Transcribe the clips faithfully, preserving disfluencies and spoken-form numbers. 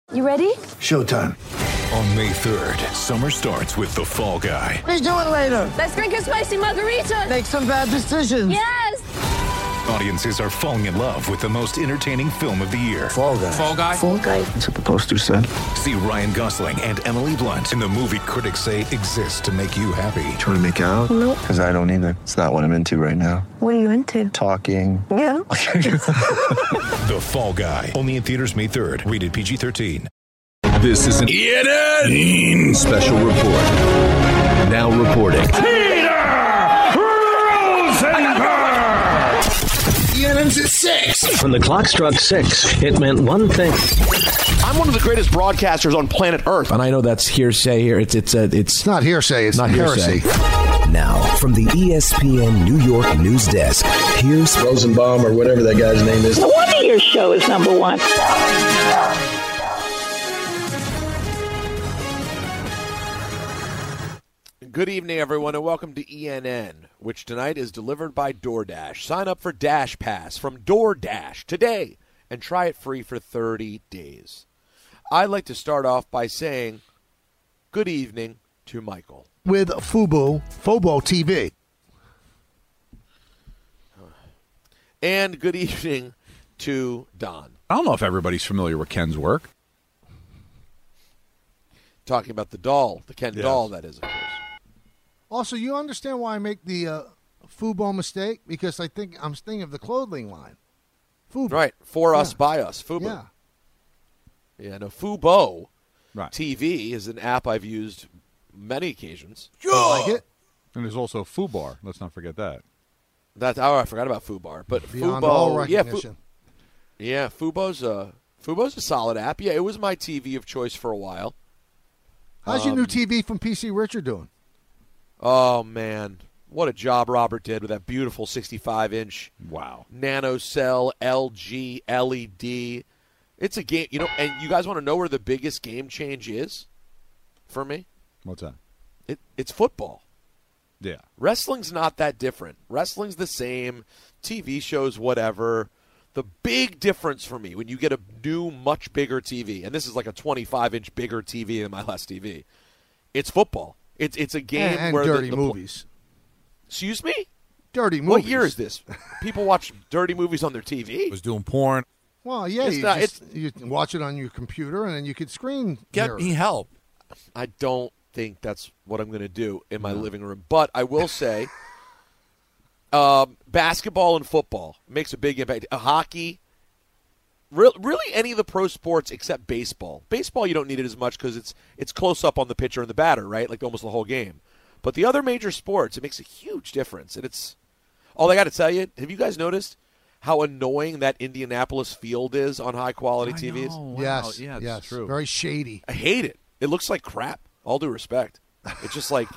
You ready? Showtime. On May third, summer starts with The Fall Guy. Let's do it later. Let's drink a spicy margarita. Make some bad decisions. Yes! Audiences are falling in love with the most entertaining film of the year. Fall Guy. Fall Guy? Fall Guy. That's what the poster said. See Ryan Gosling and Emily Blunt in the movie critics say exists to make you happy. Trying to make it out? Nope. Because I don't either. It's not what I'm into right now. What are you into? Talking. Yeah. The Fall Guy. Only in theaters May third. Rated P G thirteen. This is an E N N special report. Now reporting. Peter Rosenberg! E N N's at six. When the clock struck six, it meant one thing. I'm one of the greatest broadcasters on planet Earth. And I know that's hearsay here. It's it's a, it's, It's not hearsay. It's not heresy. hearsay. Now, from the E S P N New York news desk, here's Rosenbaum or whatever that guy's name is. No wonder your show is number one. Good evening, everyone, and welcome to E N N, which tonight is delivered by DoorDash. Sign up for Dash Pass from DoorDash today and try it free for thirty days. I'd like to start off by saying good evening to Michael. With Fubo, Fobo T V. And good evening to Don. I don't know if everybody's familiar with Ken's work. Talking about the doll, the Ken Yes. doll, that is, of course. Also, you understand why I make the uh, Fubo mistake? Because I think I'm thinking of the clothing line. Fubo. Right, for us, Yeah. by us, Fubo. Yeah. Yeah, no, Fubo Right. T V is an app I've used many occasions. I like it. And there's also FUBAR. Let's not forget that. That's oh, I forgot about FUBAR, but Beyond Fubo, all yeah, recognition. Fu- yeah, Fubo's a Fubo's a solid app. Yeah, it was my T V of choice for a while. How's your Um, new T V from P C Richard doing? Oh man, what a job Robert did with that beautiful sixty-five inch Wow. nano cell L G L E D. It's a game, you know, and you guys want to know where the biggest game change is for me? What's that? It, it's football. Yeah. Wrestling's not that different. Wrestling's the same. T V shows, whatever. The big difference for me when you get a new, much bigger T V, and this is like a twenty-five inch bigger T V than my last T V, it's football. It's it's a game And, and where dirty the, the, movies. Excuse me? Dirty movies. What year is this? People watch dirty movies on their T V? Was doing porn. Well, yeah, It's you, not- just, you can watch it on your computer, and then you could screen Get mirror me it. help. I don't think that's what I'm going to do in my living room. But I will say, um, basketball and football makes a big impact. Uh, hockey, re- really any of the pro sports except baseball. Baseball, you don't need it as much because it's it's close up on the pitcher and the batter, right? Like almost the whole game. But the other major sports, it makes a huge difference. And it's all I got to tell you. Have you guys noticed how annoying that Indianapolis field is on high quality T Vs? Yes, Yeah, it's yes, true. very shady. I hate it. It looks like crap. All due respect. It's just like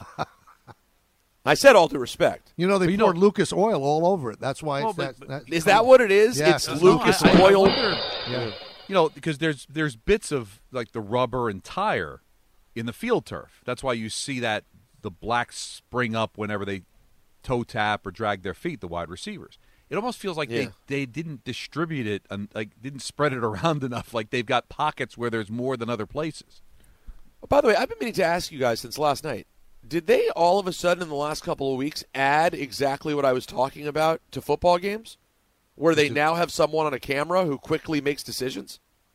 I said all due respect. You know, they But you poured know- Lucas oil all over it. That's why Well, it's but- that, but that. Is that what it is? Yes. It's No, Lucas I- I oil. wonder- Yeah. You know, because there's there's bits of like the rubber and tire in the field turf. That's why you see that the black spring up whenever they toe tap or drag their feet, the wide receivers. It almost feels like Yeah. they, they didn't distribute it and like didn't spread it around enough. Like they've got pockets where there's more than other places. By the way, I've been meaning to ask you guys since last night. Did they all of a sudden in the last couple of weeks add exactly what I was talking about to football games? Where they now have someone on a camera who quickly makes decisions?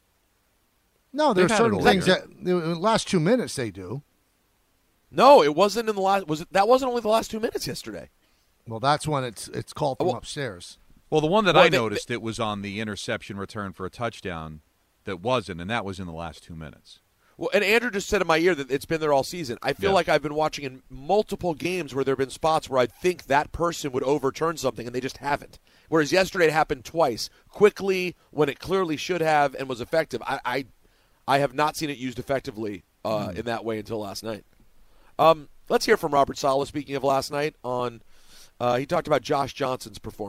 No, there are They've had it certain all things year. that in the last two minutes they do. No, it wasn't in the last was it that wasn't only the last two minutes yesterday. Well, that's when it's it's called from Well- upstairs. Well, the one that Well, I they- noticed, it was on the interception return for a touchdown that wasn't, and that was in the last two minutes. Well, and Andrew just said in my ear that it's been there all season. I feel Yeah. like I've been watching in multiple games where there have been spots where I think that person would overturn something, and they just haven't. Whereas yesterday it happened twice, quickly when it clearly should have and was effective. I I, I have not seen it used effectively uh, Hmm. in that way until last night. Um, let's hear from Robert Saleh, speaking of last night. On uh, he talked about Josh Johnson's performance.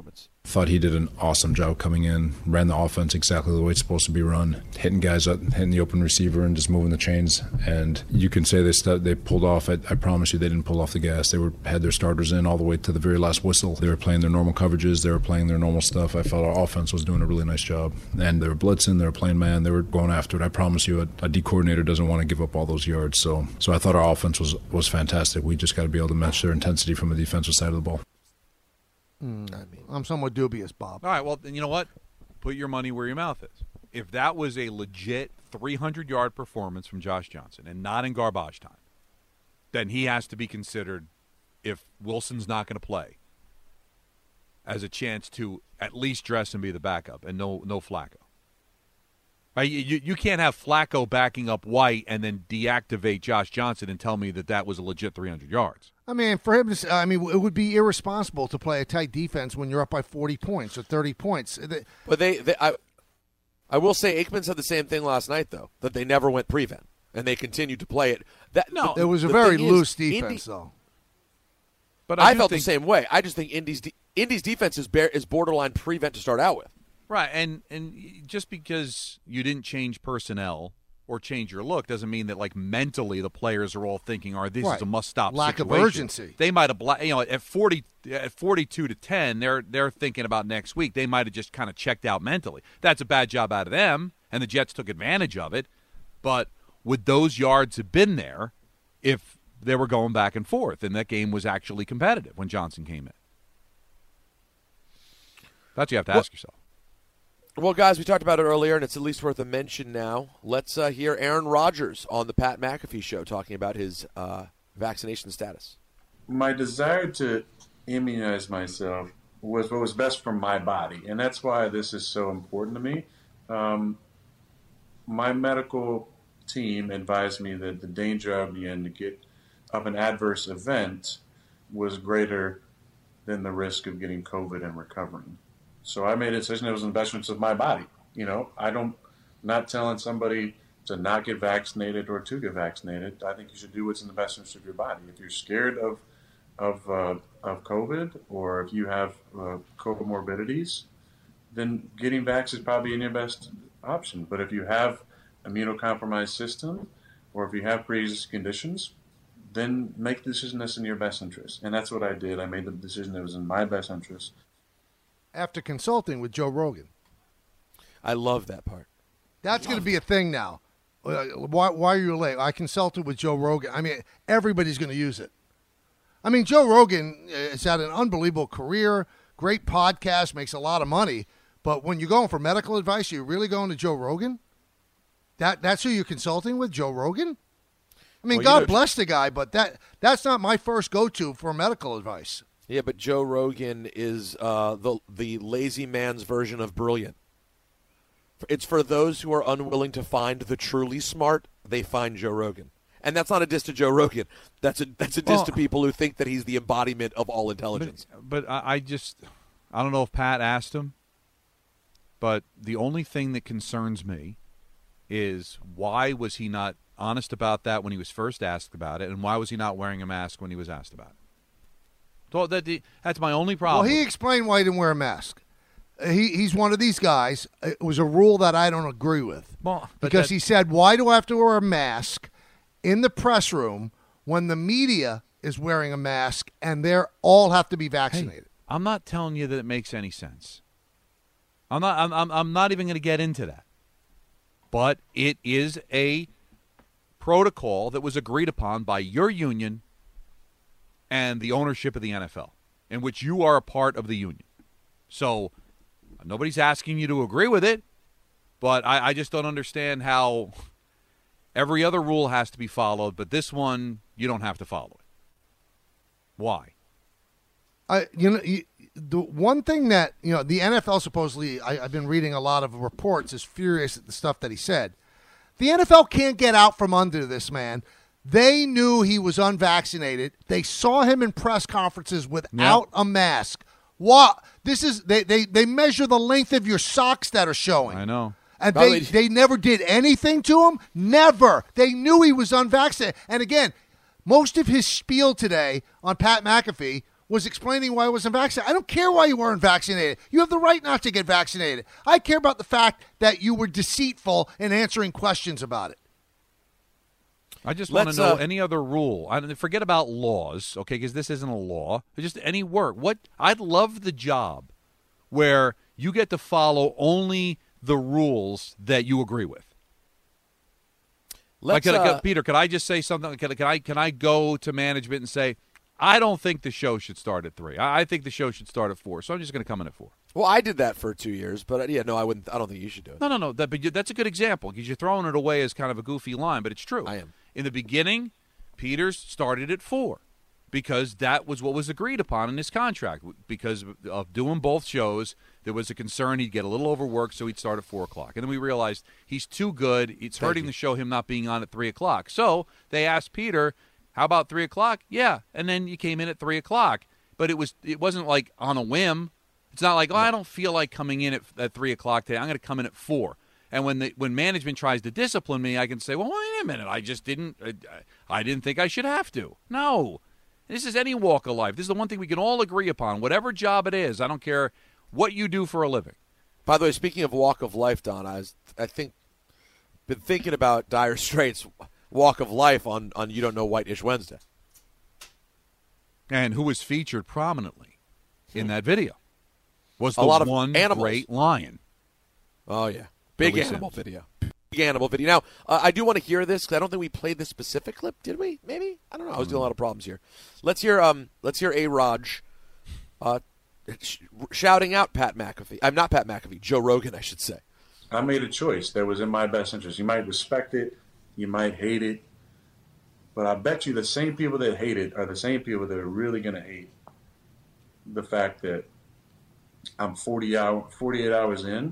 Thought he did an awesome job coming in, ran the offense exactly the way it's supposed to be run, hitting guys up, hitting the open receiver and just moving the chains. And you can say they st- they pulled off. I, I promise you they didn't pull off the gas. They were had their starters in all the way to the very last whistle. They were playing their normal coverages. They were playing their normal stuff. I felt our offense was doing a really nice job. And they were blitzing. They were playing man. They were going after it. I promise you a, a D coordinator doesn't want to give up all those yards. So, so I thought our offense was, was fantastic. We just got to be able to match their intensity from the defensive side of the ball. Mm, I mean, I'm somewhat dubious, Bob. All right, well, then you know what? Put your money where your mouth is. If that was a legit three hundred yard performance from Josh Johnson and not in garbage time, then he has to be considered, if Wilson's not going to play, as a chance to at least dress and be the backup, and no no Flacco. Right? You, you can't have Flacco backing up White and then deactivate Josh Johnson and tell me that that was a legit three hundred yards. I mean, for him to, I mean, it would be irresponsible to play a tight defense when you're up by forty points or thirty points. But they, they I, I will say, Aikman said the same thing last night, though, that they never went prevent and they continued to play it. That no, the, it was a the very thing loose is, defense, Indy, though. But I, I felt think, the same way. I just think Indy's de- Indy's defense is bare, is borderline prevent to start out with. Right, and and just because you didn't change personnel or change your look doesn't mean that, like, mentally the players are all thinking, "All right, this right. is a must-stop Lack situation." of urgency. They might have, you know, at forty, at forty-two to ten, they're they're thinking about next week. They might have just kind of checked out mentally. That's a bad job out of them, and the Jets took advantage of it. But would those yards have been there if they were going back and forth and that game was actually competitive when Johnson came in? That's what you have to ask well, yourself. Well, guys, we talked about it earlier, and it's at least worth a mention now. Let's uh, hear Aaron Rodgers on the Pat McAfee Show talking about his uh, vaccination status. My desire to immunize myself was what was best for my body, and that's why this is so important to me. Um, my medical team advised me that the danger I'd be in to get of an adverse event was greater than the risk of getting COVID and recovering. So I made a decision that was in the best interest of my body. You know, I don't, not telling somebody to not get vaccinated or to get vaccinated. I think you should do what's in the best interest of your body. If you're scared of of uh, of COVID, or if you have uh, comorbidities, then getting vax is probably in your best option. But if you have immunocompromised system, or if you have pre-existing conditions, then make the decision that's in your best interest. And that's what I did. I made the decision that was in my best interest. After consulting with Joe Rogan. I love that part. That's going to be a thing now. Uh, why, why are you late? I consulted with Joe Rogan. I mean, everybody's going to use it. I mean, Joe Rogan has had an unbelievable career, great podcast, makes a lot of money. But when you're going for medical advice, you're really going to Joe Rogan? That That's who you're consulting with, Joe Rogan? I mean, well, God you know, bless the guy, but that that's not my first go-to for medical advice. Yeah, but Joe Rogan is uh, the the lazy man's version of brilliant. It's for those who are unwilling to find the truly smart, they find Joe Rogan. And that's not a diss to Joe Rogan. That's a that's a diss well, to people who think that he's the embodiment of all intelligence. But, but I just, I don't know if Pat asked him, but the only thing that concerns me is why was he not honest about that when he was first asked about it, and why was he not wearing a mask when he was asked about it? So that, that's my only problem. Well, he explained why he didn't wear a mask. He He's one of these guys. It was a rule that I don't agree with. Well, because he said, why do I have to wear a mask in the press room when the media is wearing a mask and they all have to be vaccinated? Hey, I'm not telling you that it makes any sense. I'm not, I'm, I'm, I'm not even going to get into that. But it is a protocol that was agreed upon by your union and the ownership of the N F L, in which you are a part of the union. So nobody's asking you to agree with it, but I, I just don't understand how every other rule has to be followed, but this one, you don't have to follow it. Why? I, you know, you, the one thing that, you know, the N F L supposedly, I, I've been reading a lot of reports, is furious at the stuff that he said. The N F L can't get out from under this man. They knew he was unvaccinated. They saw him in press conferences without yeah. a mask. What? This is they, they, they measure the length of your socks that are showing. I know. And they, they never did anything to him? Never. They knew he was unvaccinated. And again, most of his spiel today on Pat McAfee was explaining why I wasn't vaccinated. I don't care why you weren't vaccinated. You have the right not to get vaccinated. I care about the fact that you were deceitful in answering questions about it. I just want to know uh, any other rule. I forget about laws, okay, because this isn't a law. Just any work. What I'd love the job where you get to follow only the rules that you agree with. Like, Let's, can I, uh, Peter, can I just say something? Can, can I can I go to management and say, I don't think the show should start at three. I, I think the show should start at four. So I'm just going to come in at four. Well, I did that for two years, but uh, yeah, no, I wouldn't. I don't think you should do it. No, no, no. That, but you, that's a good example because you're throwing it away as kind of a goofy line, but it's true. I am. In the beginning, Peters started at four because that was what was agreed upon in his contract. Because of doing both shows, there was a concern he'd get a little overworked, so he'd start at four o'clock. And then we realized he's too good. It's Thank hurting you. the show him not being on at three o'clock. So they asked Peter, how about three o'clock? Yeah. And then you came in at three o'clock. But it, was, it wasn't like on a whim. It's not like, oh, I don't feel like coming in at, at three o'clock today. I'm going to come in at four. And when the, when management tries to discipline me, I can say, well, wait a minute. I just didn't I, I didn't think I should have to. No. This is any walk of life. This is the one thing we can all agree upon. Whatever job it is, I don't care what you do for a living. By the way, speaking of walk of life, Don, I was, I think, been thinking about Dire Straits' walk of life on, on You Don't Know White-ish Wednesday. And who was featured prominently in that video was the A lot of one animals. great lion. Oh, yeah. Big Billy animal Sims. video. Big animal video. Now, uh, I do want to hear this because I don't think we played this specific clip, did we? Maybe? I don't know. I was doing a lot of problems here. Let's hear um, Let's hear A-Raj uh, sh- shouting out Pat McAfee. I'm not Pat McAfee. Joe Rogan, I should say. I made a choice that was in my best interest. You might respect it. You might hate it. But I bet you the same people that hate it are the same people that are really going to hate the fact that I'm forty hour, forty-eight hours in,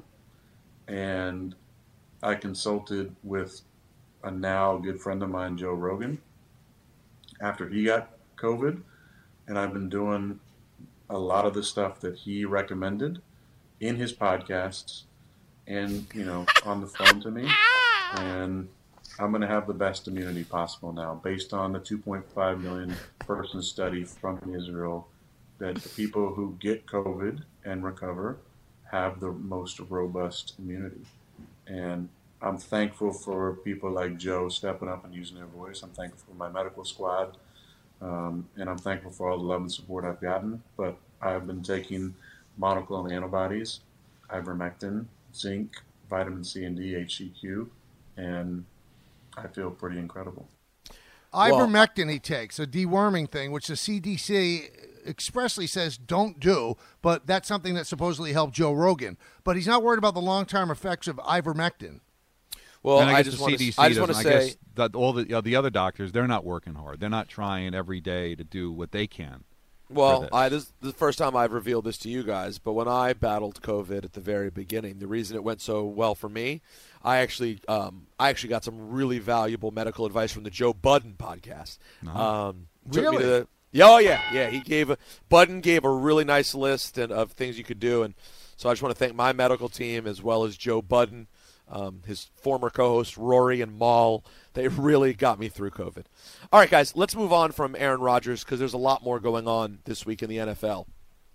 and I consulted with a now good friend of mine, Joe Rogan, after he got COVID, and I've been doing a lot of the stuff that he recommended in his podcasts and, you know, on the phone to me. And I'm going to have the best immunity possible now based on the two point five million person study from Israel that the people who get COVID and recover have the most robust immunity. And I'm thankful for people like Joe stepping up and using their voice. I'm thankful for my medical squad. Um, and I'm thankful for all the love and support I've gotten. But I've been taking monoclonal antibodies, ivermectin, zinc, vitamin C and D, H C Q, and I feel pretty incredible. Ivermectin he takes, a deworming thing, which the C D C expressly says don't do, but that's something that supposedly helped Joe Rogan. But he's not worried about the long-term effects of ivermectin. Well, and I, I guess just the want C D C to, I just want to doesn't. I say guess that all the you know, the other doctors, they're not working hard. They're not trying every day to do what they can. Well, this. I, this is the first time I've revealed this to you guys, but when I battled COVID at the very beginning, the reason it went so well for me, I actually um, I actually got some really valuable medical advice from the Joe Budden podcast. Uh-huh. Um, took Really? me to the, oh, yeah, yeah. He gave a, Budden gave a really nice list and, of things you could do, and so I just want to thank my medical team as well as Joe Budden, um, his former co-host Rory and Maul. They really got me through COVID. All right, guys, let's move on from Aaron Rodgers because there's a lot more going on this week in the N F L.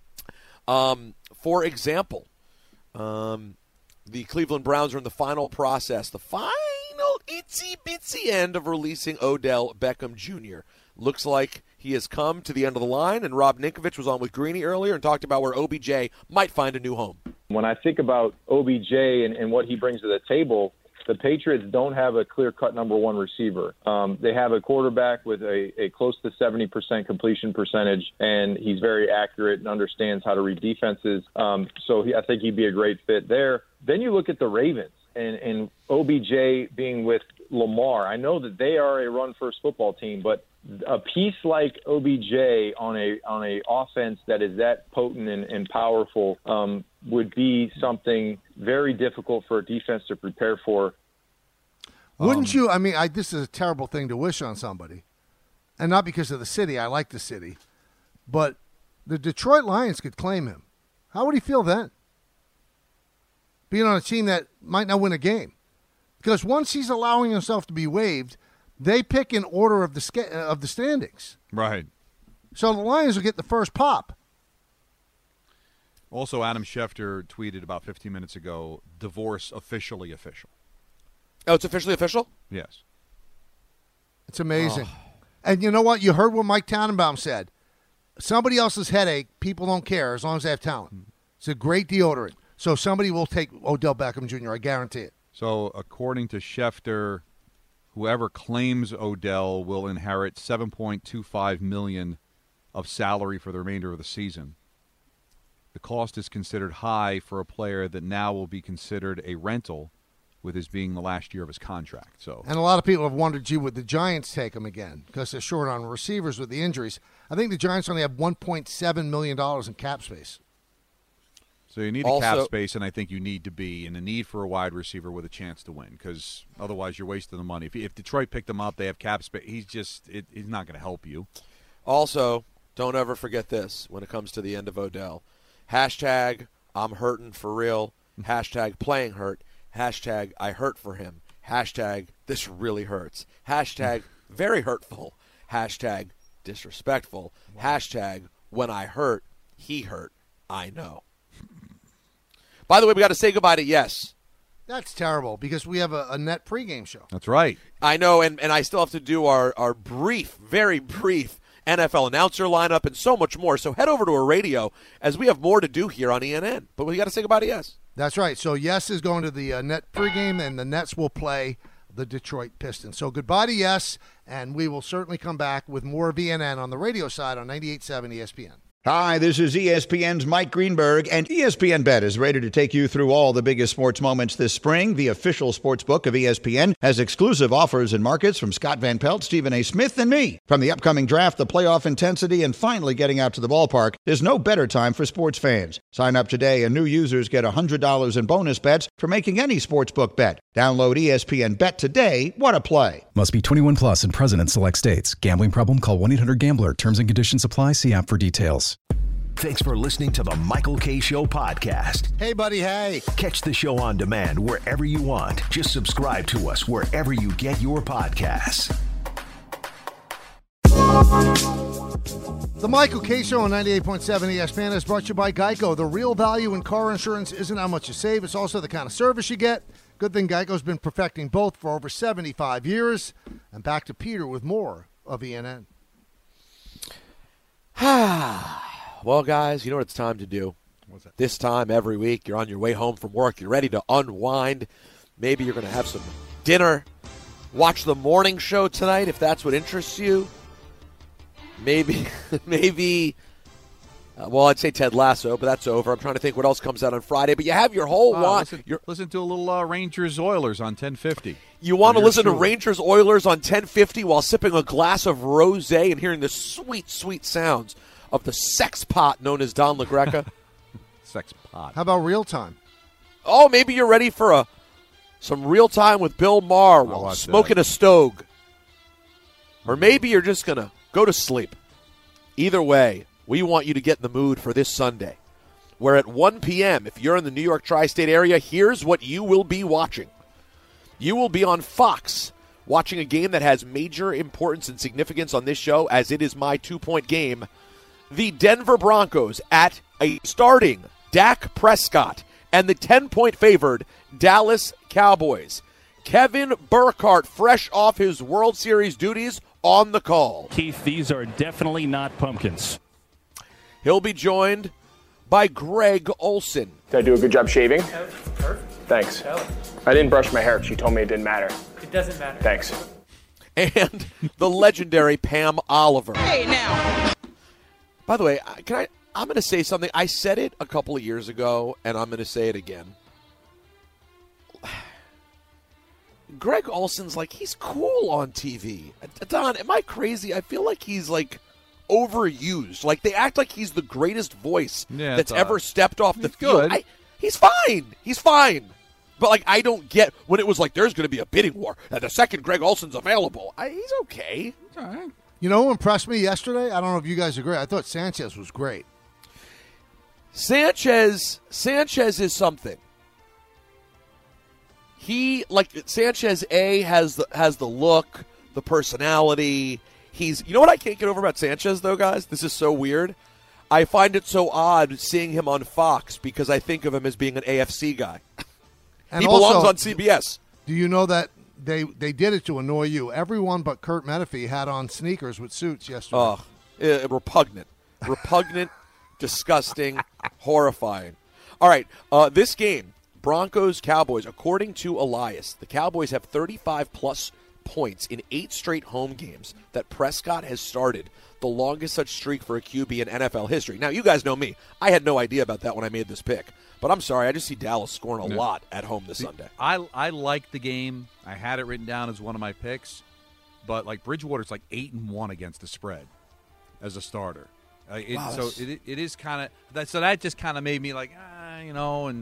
Um, for example, um, the Cleveland Browns are in the final process, the final itsy-bitsy end of releasing Odell Beckham Junior Looks like he has come to the end of the line, and Rob Ninkovich was on with Greeny earlier and talked about where O B J might find a new home. When I think about O B J and, and what he brings to the table, the Patriots don't have a clear-cut number one receiver. Um, they have a quarterback with a, a close to seventy percent completion percentage, and he's very accurate and understands how to read defenses. Um, so he, I think he'd be a great fit there. Then you look at the Ravens and, and O B J being with Lamar. I know that they are a run-first football team, but a piece like O B J on a on a offense that is that potent and, and powerful um, would be something very difficult for a defense to prepare for. Wouldn't you? I mean, I, this is a terrible thing to wish on somebody, and not because of the city. I like the city, but the Detroit Lions could claim him. How would he feel then? Being on a team that might not win a game, because once he's allowing himself to be waived, they pick in order of the sca- of the standings. Right. So the Lions will get the first pop. Also, Adam Schefter tweeted about fifteen minutes ago, divorce officially official. Oh, it's officially official? Yes. It's amazing. Oh. And you know what? You heard what Mike Tannenbaum said. Somebody else's headache, people don't care as long as they have talent. It's a great deodorant. So somebody will take Odell Beckham Junior I guarantee it. So according to Schefter, whoever claims Odell will inherit seven point two five million dollars of salary for the remainder of the season. The cost is considered high for a player that now will be considered a rental, with his being the last year of his contract. So, and a lot of people have wondered, gee, would the Giants take him again? Because they're short on receivers with the injuries. I think the Giants only have one point seven million dollars in cap space. So you need a also, cap space, and I think you need to be in the need for a wide receiver with a chance to win, because otherwise you're wasting the money. If, if Detroit picked him up, they have cap space. He's just it, he's not going to help you. Also, don't ever forget this when it comes to the end of Odell. Hashtag I'm hurting for real. Hashtag playing hurt. Hashtag I hurt for him. Hashtag this really hurts. Hashtag very hurtful. Hashtag disrespectful. Wow. Hashtag when I hurt, he hurt. I know. By the way, we got to say goodbye to Yes. That's terrible because we have a, a net pregame show. That's right. I know, and, and I still have to do our, our brief, very brief N F L announcer lineup and so much more. So head over to our radio as we have more to do here on E N N. But we got to say goodbye to Yes. That's right. So Yes is going to the uh, net pregame, and the Nets will play the Detroit Pistons. So goodbye to Yes, and we will certainly come back with more of E N N on the radio side on ninety-eight point seven E S P N. Hi, this is E S P N's Mike Greenberg, and E S P N Bet is ready to take you through all the biggest sports moments this spring. The official sports book of E S P N has exclusive offers and markets from Scott Van Pelt, Stephen A. Smith, and me. From the upcoming draft, the playoff intensity, and finally getting out to the ballpark, there's no better time for sports fans. Sign up today, and new users get one hundred dollars in bonus bets for making any sportsbook bet. Download E S P N Bet today. What a play. Must be twenty-one plus and present in select states. Gambling problem? Call one eight hundred gambler. Terms and conditions apply. See app for details. Thanks for listening to the Michael Kay Show podcast. Hey, buddy, hey. Catch the show on demand wherever you want. Just subscribe to us wherever you get your podcasts. The Michael Kay Show on ninety-eight point seven E S P N is brought to you by Geico. The real value in car insurance isn't how much you save. It's also the kind of service you get. Good thing Geico's been perfecting both for over seventy-five years. And back to Peter with more of E N N. Well, guys, you know what it's time to do. What's that? This time every week, you're on your way home from work. You're ready to unwind. Maybe you're going to have some dinner. Watch the morning show tonight if that's what interests you. Maybe, maybe, uh, well, I'd say Ted Lasso, but that's over. I'm trying to think what else comes out on Friday. But you have your whole uh, watch. Listen, listen to a little uh, Rangers-Oilers on ten fifty. You want to listen sure. to Rangers-Oilers on ten fifty while sipping a glass of rosé and hearing the sweet, sweet sounds of the sex pot known as Don LaGreca? Sex pot. How about real time? Oh, maybe you're ready for a some real time with Bill Maher while smoking that. a stogue. Or maybe you're just going to go to sleep. Either way, we want you to get in the mood for this Sunday, where at one p.m., if you're in the New York tri-state area, here's what you will be watching. You will be on Fox watching a game that has major importance and significance on this show, as it is my two-point game. The Denver Broncos at a starting Dak Prescott and the ten-point favored Dallas Cowboys. Kevin Burkhardt, fresh off his World Series duties, on the call. Keith, these are definitely not pumpkins. He'll be joined by Greg Olson. Did I do a good job shaving? Perfect. Thanks. Tell it. I didn't brush my hair. She told me it didn't matter. It doesn't matter. Thanks. And the legendary Pam Oliver. Hey, now. By the way, can I? I'm going to say something. I said it a couple of years ago, and I'm going to say it again. Greg Olson's like, he's cool on T V. Don, am I crazy? I feel like he's like overused. Like they act like he's the greatest voice yeah, that's uh, ever stepped off the field. Good. I, he's fine. He's fine. But like, I don't get when it was like, there's going to be a bidding war, and the second Greg Olson's available. I, he's okay. It's all right. You know who impressed me yesterday? I don't know if you guys agree. I thought Sanchez was great. Sanchez, Sanchez is something. He, like, Sanchez, A, has the, has the look, the personality. He's, you know what I can't get over about Sanchez, though, guys? This is so weird. I find it so odd seeing him on Fox because I think of him as being an A F C guy. And he also, belongs on C B S. Do you know that they they did it to annoy you? Everyone but Kurt Menefee had on sneakers with suits yesterday. Oh, uh, repugnant. Repugnant, disgusting, horrifying. All right, uh, this game, Broncos-Cowboys, according to Elias, the Cowboys have thirty-five plus points in eight straight home games that Prescott has started, the longest such streak for a Q B in N F L history. Now, you guys know me. I had no idea about that when I made this pick. But I'm sorry, I just see Dallas scoring a Yeah. lot at home this See, Sunday. I I like the game. I had it written down as one of my picks, but like Bridgewater's like eight and one against the spread as a starter. Uh, it, Wow, so that's- it it is kind of that. So that just kind of made me like, ah, you know, and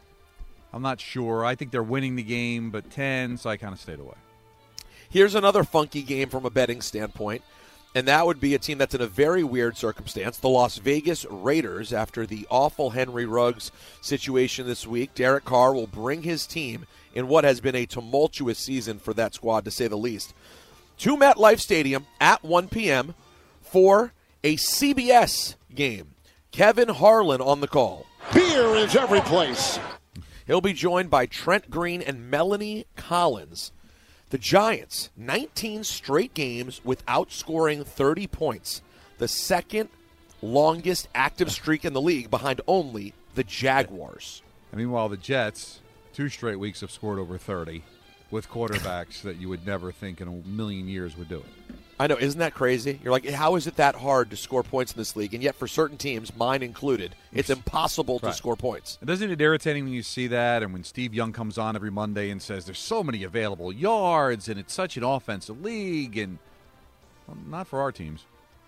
I'm not sure. I think they're winning the game, but ten, so I kind of stayed away. Here's another funky game from a betting standpoint, and that would be a team that's in a very weird circumstance. The Las Vegas Raiders, after the awful Henry Ruggs situation this week, Derek Carr will bring his team in what has been a tumultuous season for that squad, to say the least, to MetLife Stadium at one p.m. for a C B S game. Kevin Harlan on the call. Beer is every place. He'll be joined by Trent Green and Melanie Collins. The Giants, nineteen straight games without scoring thirty points, the second longest active streak in the league behind only the Jaguars. And meanwhile, the Jets, two straight weeks have scored over thirty with quarterbacks that you would never think in a million years would do it. I know, isn't that crazy? You're like, how is it that hard to score points in this league? And yet for certain teams, mine included, it's impossible to Right. score points. And doesn't it irritating when you see that and when Steve Young comes on every Monday and says there's so many available yards and it's such an offensive league, and well, not for our teams.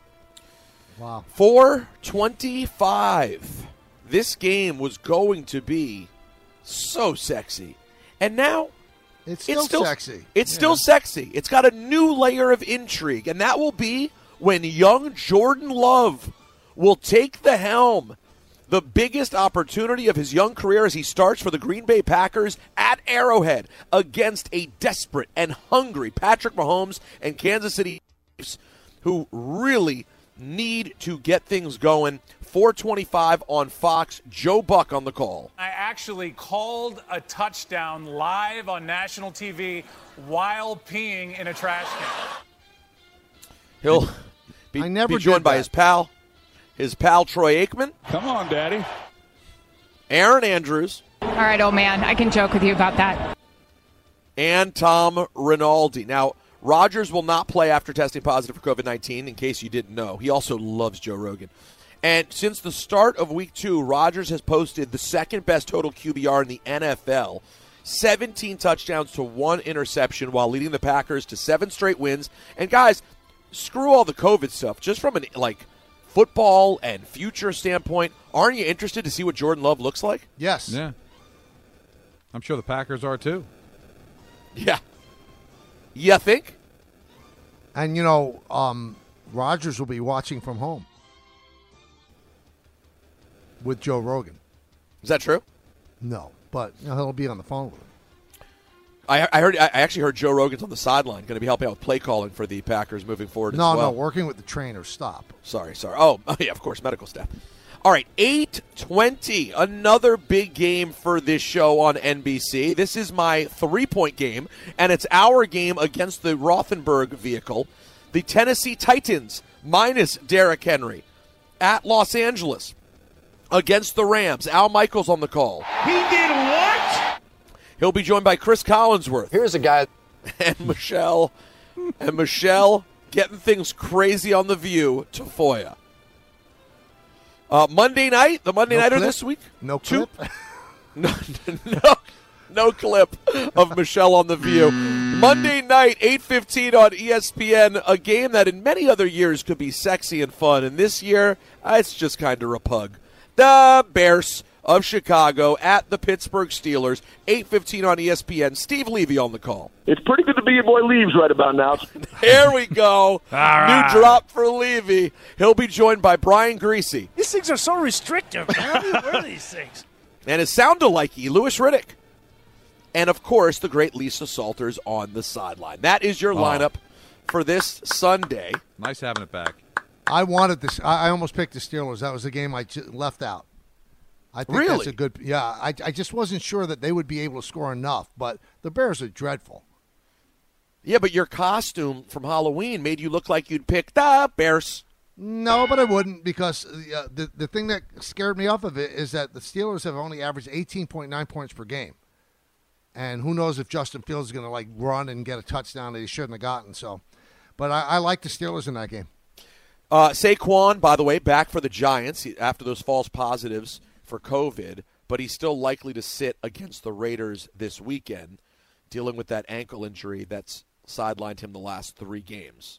Wow. four twenty-five. This game was going to be so sexy. And now It's still, it's still sexy. It's Yeah. still sexy. It's got a new layer of intrigue, and that will be when young Jordan Love will take the helm. The biggest opportunity of his young career as he starts for the Green Bay Packers at Arrowhead against a desperate and hungry Patrick Mahomes and Kansas City Chiefs, who really need to get things going. four twenty-five on Fox. Joe Buck on the call. I actually called a touchdown live on national T V while peeing in a trash can. He'll be, I never be joined did by that. his pal, his pal Troy Aikman, Come on, Daddy. Aaron Andrews, All right, old man, I can joke with you about that. and Tom Rinaldi. Now, Rodgers will not play after testing positive for covid nineteen, in case you didn't know. He also loves Joe Rogan. And since the start of week two, Rodgers has posted the second best total Q B R in the N F L. seventeen touchdowns to one interception while leading the Packers to seven straight wins. And guys, screw all the COVID stuff. Just from an like football and future standpoint, aren't you interested to see what Jordan Love looks like? Yes. Yeah. I'm sure the Packers are too. Yeah. You think? And, you know, um, Rodgers will be watching from home with Joe Rogan. Is that true? No, but you know, he'll be on the phone with him. I, I heard. I actually heard Joe Rogan's on the sideline, going to be helping out with play calling for the Packers moving forward. No, as well. no, working with the trainer. Stop. Sorry, sorry. Oh, oh, yeah, of course, medical staff. All right, eight twenty, another big game for this show on N B C. This is my three-point game, and it's our game against the Rothenberg vehicle. The Tennessee Titans, minus Derrick Henry, at Los Angeles, against the Rams. Al Michaels on the call. He did what? He'll be joined by Chris Collinsworth. Here's a guy. And Michelle, and Michelle getting things crazy on The View to Foya. Uh, Monday night, the Monday No Nighter clip? this week. No Two- clip. No, no, no clip of Michelle on The View. Monday night, eight fifteen on E S P N, a game that in many other years could be sexy and fun, and this year, uh, it's just kind of repug. The Bears of Chicago at the Pittsburgh Steelers, eight fifteen on E S P N. Steve Levy on the call. It's pretty good to be your boy Leaves right about now. Here we go. right. New drop for Levy. He'll be joined by Brian Greasy. These things are so restrictive, man. How do you wear these things? And his sound-alike-y, Louis Riddick. And, of course, the great Lisa Salters on the sideline. That is your Oh. lineup for this Sunday. Nice having it back. I wanted this. I, I almost picked the Steelers. That was the game I j- left out. I think really? that's a good. Yeah, I, I just wasn't sure that they would be able to score enough. But the Bears are dreadful. Yeah, but your costume from Halloween made you look like you'd pick the Bears. No, but I wouldn't because uh, the the thing that scared me off of it is that the Steelers have only averaged eighteen point nine points per game, and who knows if Justin Fields is going to like run and get a touchdown that he shouldn't have gotten. So, but I, I like the Steelers in that game. Uh, Saquon, by the way, back for the Giants after those false positives for COVID, but he's still likely to sit against the Raiders this weekend, dealing with that ankle injury that's sidelined him the last three games.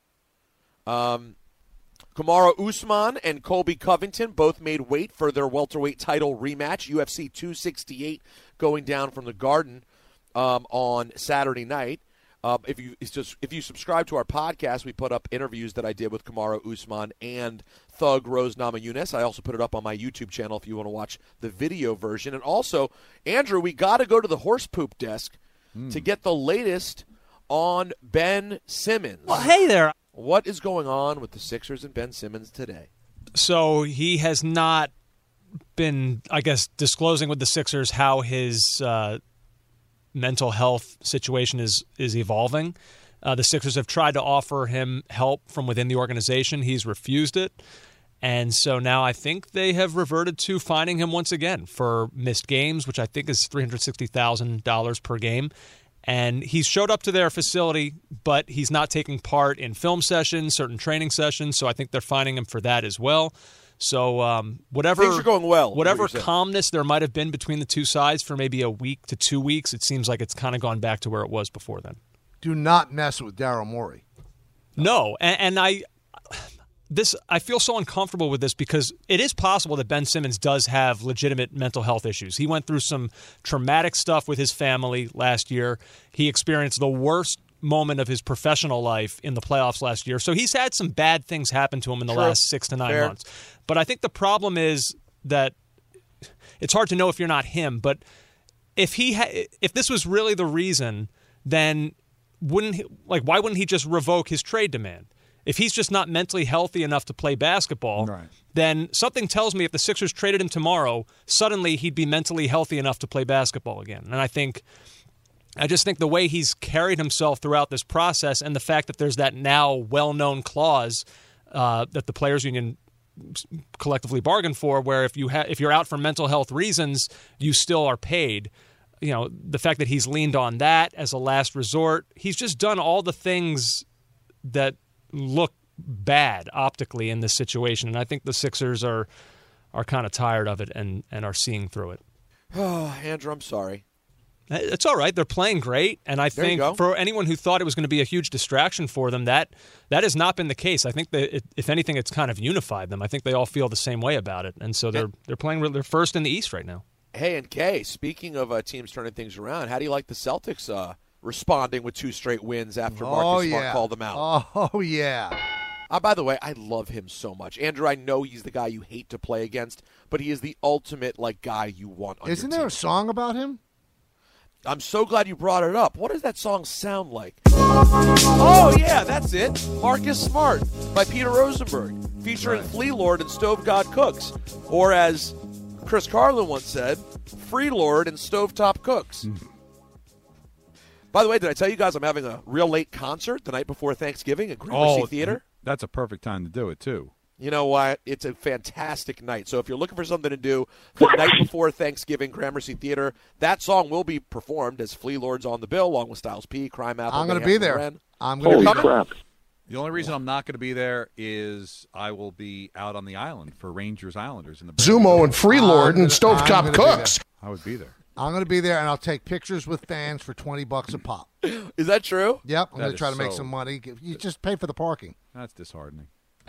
Um. Kamaru Usman and Colby Covington both made weight for their welterweight title rematch. U F C two sixty-eight going down from the Garden um, on Saturday night. Uh, if you it's just if you subscribe to our podcast, we put up interviews that I did with Kamaru Usman and Thug Rose Namajunas. I also put it up on my YouTube channel if you want to watch the video version. And also, Andrew, we got to go to the horse poop desk mm. to get the latest on Ben Simmons. Well, hey there. What is going on with the Sixers and Ben Simmons today? So he has not been, I guess, disclosing with the Sixers how his uh, mental health situation is is evolving. Uh, the Sixers have tried to offer him help from within the organization. He's refused it. And so now I think they have reverted to fining him once again for missed games, which I think is three hundred sixty thousand dollars per game. And he's showed up to their facility, but he's not taking part in film sessions, certain training sessions, so I think they're fining him for that as well. So um, whatever things are going well. Whatever calmness there might have been between the two sides for maybe a week to two weeks, it seems like it's kind of gone back to where it was before then. Do not mess with Daryl Morey. No, and, and I... This I feel so uncomfortable with this because it is possible that Ben Simmons does have legitimate mental health issues. He went through some traumatic stuff with his family last year. He experienced the worst moment of his professional life in the playoffs last year. So he's had some bad things happen to him in the True. last six to nine Fair. months. But I think the problem is that it's hard to know if you're not him. But if he ha- if this was really the reason, then wouldn't he, like why wouldn't he just revoke his trade demand? If he's just not mentally healthy enough to play basketball, right. then something tells me if the Sixers traded him tomorrow, suddenly he'd be mentally healthy enough to play basketball again. And I think, I just think the way he's carried himself throughout this process and the fact that there's that now well-known clause uh, that the Players Union collectively bargained for, where if you ha- if you're out for mental health reasons, you still are paid. You know, the fact that he's leaned on that as a last resort, he's just done all the things that look bad optically in this situation, and I think the Sixers are are kind of tired of it and, and are seeing through it. Oh, Andrew, I'm sorry. It's all right. They're playing great, and I There you think go. for anyone who thought it was going to be a huge distraction for them, that that has not been the case. I think that it, if anything, it's kind of unified them. I think they all feel the same way about it, and so they're they're playing. They're first in the East right now. Hey, and Kay, speaking of uh, teams turning things around, how do you like the Celtics uh, responding with two straight wins after Marcus Oh, Smart yeah. called them out? Oh, yeah. Uh, by the way, I love him so much. Andrew, I know he's the guy you hate to play against, but he is the ultimate like guy you want on Isn't your there team. a song about him? I'm so glad you brought it up. What does that song sound like? Oh, yeah, that's it. Marcus Smart by Peter Rosenberg, featuring Right. Flea Lord and Stove God Cooks. Or as Chris Carlin once said, Free Lord and Stovetop Cooks. Mm-hmm. By the way, did I tell you guys I'm having a real late concert the night before Thanksgiving at Gramercy Oh, Theater? That's a perfect time to do it, too. You know what? It's a fantastic night. So if you're looking for something to do the night before Thanksgiving, Gramercy Theater, that song will be performed as Flea Lord's on the bill, along with Styles P, Crime Apple. I'm going to Mayhem, be there. Loren. I'm going to be there. The only reason I'm not going to be there is I will be out on the island for Rangers Islanders in the Zumo and Freelord I'm and gonna- I'm Stovetop gonna be Cooks. I would be there. I'm going to be there, and I'll take pictures with fans for twenty bucks a pop. Is that true? Yep, I'm That going to is try to make so- some money. You just pay for the parking. That's disheartening.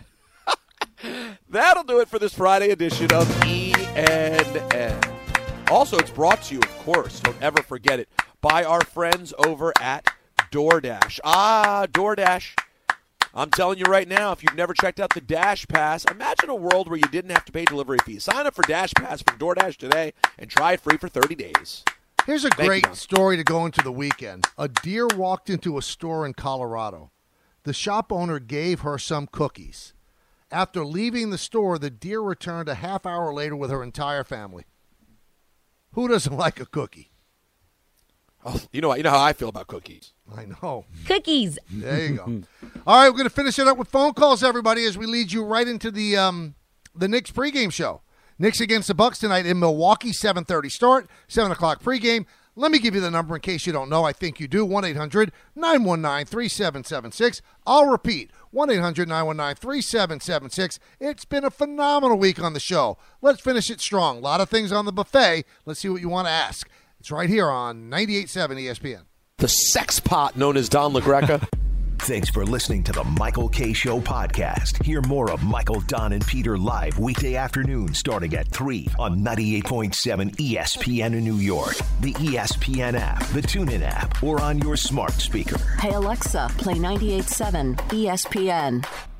That'll do it for this Friday edition of E N N. Also, it's brought to you, of course, don't ever forget it, by our friends over at DoorDash. Ah, DoorDash. I'm telling you right now, if you've never checked out the Dash Pass, imagine a world where you didn't have to pay delivery fees. Sign up for Dash Pass from DoorDash today and try it free for thirty days. Here's a Thank you, great Don. story to go into the weekend. A deer walked into a store in Colorado. the shop owner gave her some cookies. After leaving the store, the deer returned a half hour later with her entire family. Who doesn't like a cookie? Oh, you know, you know how I feel about cookies. I know. Cookies. There you go. All right, we're going to finish it up with phone calls, everybody, as we lead you right into the um, the Knicks pregame show. Knicks against the Bucks tonight in Milwaukee, seven thirty start, seven o'clock pregame. Let me give you the number in case you don't know. I think you do, one eight hundred nine one nine three seven seven six. I'll repeat, one eight hundred nine one nine three seven seven six. It's been a phenomenal week on the show. Let's finish it strong. A lot of things on the buffet. Let's see what you want to ask. It's right here on ninety-eight point seven E S P N. The sex pot known as Don LaGreca. Thanks for listening to the Michael K. Show podcast. Hear more of Michael, Don, and Peter live weekday afternoons starting at three on ninety-eight point seven E S P N in New York, the E S P N app, the TuneIn app, or on your smart speaker. Hey, Alexa, play ninety-eight point seven E S P N.